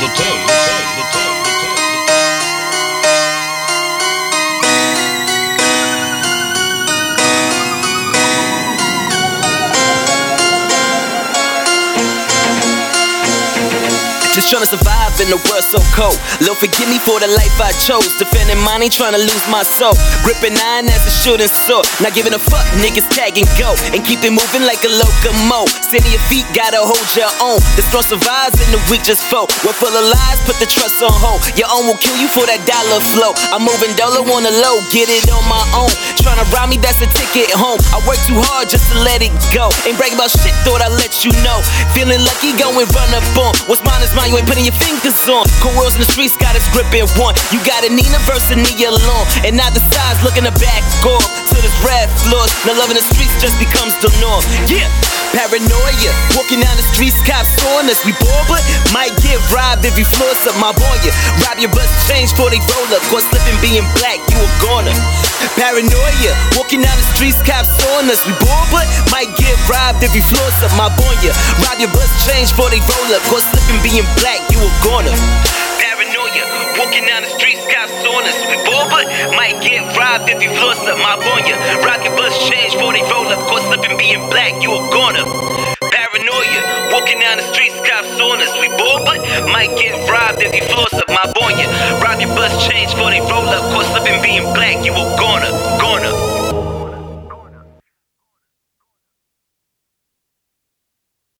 Just tryna survive in the world so cold. Lord, forgive me for the life I chose. Defending mine, ain't tryna lose my soul. Gripping iron as a shooting sword. Not giving a fuck, niggas tag and go. And keep it moving like a locomotive. Standing your feet, gotta hold your own. The strong survives and the weak just fall. We're full of lies, put the trust on hold. Your own will kill you for that dollar flow. I'm moving dollar on the low, get it on my own. Tryna rob me, that's a ticket home. I work too hard just to let it go. Ain't bragging about shit, thought I'd let you know. Feeling lucky, go and run up on. What's mine is mine, you ain't putting your fingers on. Cold worlds in the streets got us gripping one. You got a Nina verse and Nia Long. And now the sides looking to back off to this rap floors. Now loving the streets just becomes the norm. Yeah, paranoia. Walking down the streets, cops on us. We ball, but might get robbed if you floor something. My boy, you rob your bus change for they roll up. Cause slipping being black, you a goner. Paranoia. Walking down the streets, cops on us. We ball, but might get robbed if you floor something. My boy, you rob your bus change for they roll up. Cause slipping being black, you a goner. Paranoia. Walking down the streets, cops on us. We ball, but might get robbed if you floor something. My boy, you rob your bus change for they roll up. Cause slipping being black, you a goner. Paranoia, walking down the streets, cops on us. We ball, but might get robbed if you floss up. My boy, you rob your bus change for they roll up. Cause slipping being black, you a goner.